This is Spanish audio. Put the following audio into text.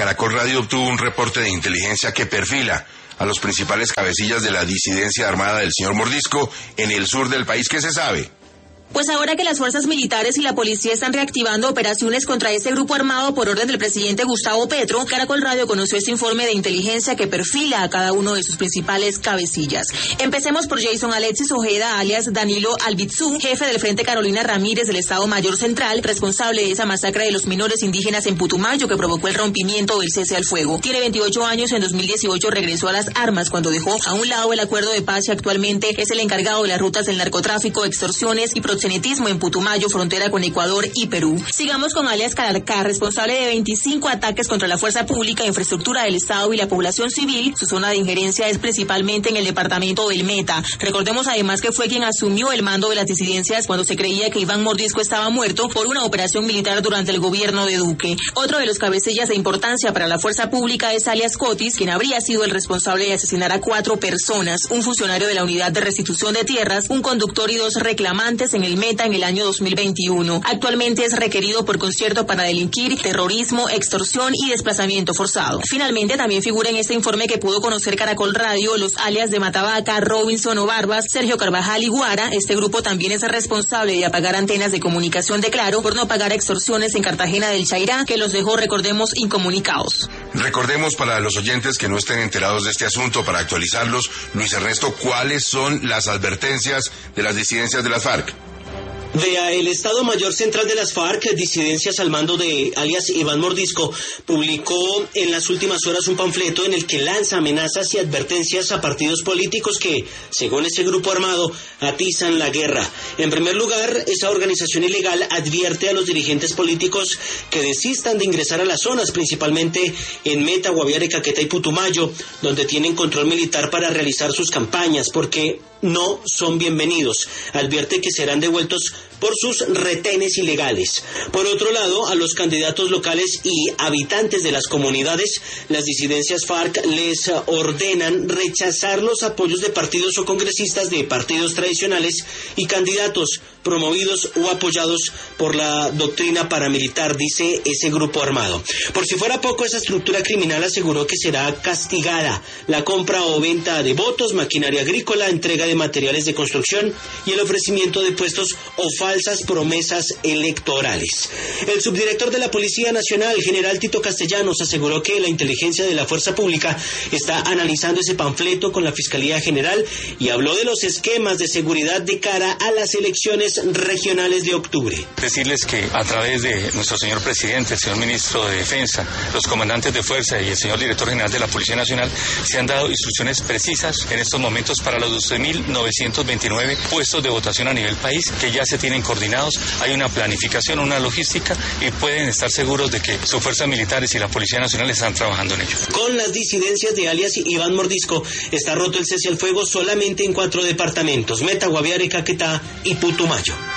Caracol Radio obtuvo un reporte de inteligencia que perfila a los principales cabecillas de la disidencia armada del señor Mordisco en el sur del país. ¿Qué se sabe? Pues ahora que las fuerzas militares y la policía están reactivando operaciones contra ese grupo armado por orden del presidente Gustavo Petro, Caracol Radio conoció este informe de inteligencia que perfila a cada uno de sus principales cabecillas. Empecemos por Jason Alexis Ojeda, alias Danilo Albizu, jefe del Frente Carolina Ramírez del Estado Mayor Central, responsable de esa masacre de los menores indígenas en Putumayo que provocó el rompimiento del cese al fuego. Tiene 28 años, en 2018 regresó a las armas cuando dejó a un lado el acuerdo de paz y actualmente es el encargado de las rutas del narcotráfico, extorsiones y proxenetismo en Putumayo, frontera con Ecuador y Perú. Sigamos con alias Calarcá, responsable de 25 ataques contra la fuerza pública, infraestructura del Estado y la población civil. Su zona de injerencia es principalmente en el departamento del Meta. Recordemos además que fue quien asumió el mando de las disidencias cuando se creía que Iván Mordisco estaba muerto por una operación militar durante el gobierno de Duque. Otro de los cabecillas de importancia para la fuerza pública es alias Cotis, quien habría sido el responsable de asesinar a 4 personas, un funcionario de la Unidad de Restitución de Tierras, un conductor y 2 reclamantes en el Meta en el año 2021. Actualmente es requerido por concierto para delinquir, terrorismo, extorsión y desplazamiento forzado. Finalmente, también figura en este informe que pudo conocer Caracol Radio los alias de Matavaca, Robinson o Barbas, Sergio Carvajal y Guara. Este grupo también es responsable de apagar antenas de comunicación de Claro por no pagar extorsiones en Cartagena del Chairá, que los dejó, recordemos, incomunicados. Recordemos para los oyentes que no estén enterados de este asunto, para actualizarlos, Luis Ernesto, ¿cuáles son las advertencias de las disidencias de las FARC? El Estado Mayor Central de las FARC, disidencias al mando de alias Iván Mordisco, publicó en las últimas horas un panfleto en el que lanza amenazas y advertencias a partidos políticos que, según ese grupo armado, atizan la guerra. En primer lugar, esa organización ilegal advierte a los dirigentes políticos que desistan de ingresar a las zonas, principalmente en Meta, Guaviare, Caquetá y Putumayo, donde tienen control militar para realizar sus campañas, porque no son bienvenidos. Advierte que serán devueltos por sus retenes ilegales. Por otro lado, a los candidatos locales y habitantes de las comunidades, las disidencias FARC les ordenan rechazar los apoyos de partidos o congresistas de partidos tradicionales y candidatos promovidos o apoyados por la doctrina paramilitar, dice ese grupo armado. Por si fuera poco, esa estructura criminal aseguró que será castigada la compra o venta de votos, maquinaria agrícola, entrega de materiales de construcción y el ofrecimiento de puestos o falsas promesas electorales. El subdirector de la Policía Nacional, general Tito Castellanos, aseguró que la inteligencia de la fuerza pública está analizando ese panfleto con la Fiscalía General y habló de los esquemas de seguridad de cara a las elecciones regionales de octubre. Decirles que a través de nuestro señor presidente, el señor ministro de Defensa, los comandantes de fuerza y el señor director general de la Policía Nacional se han dado instrucciones precisas en estos momentos para los 12.929 puestos de votación a nivel país que ya se tienen coordinados. Hay una planificación, una logística y pueden estar seguros de que sus fuerzas militares y la Policía Nacional están trabajando en ello. Con las disidencias de alias Iván Mordisco está roto el cese al fuego solamente en 4 departamentos: Meta, Guaviare, Caquetá y Putumayo.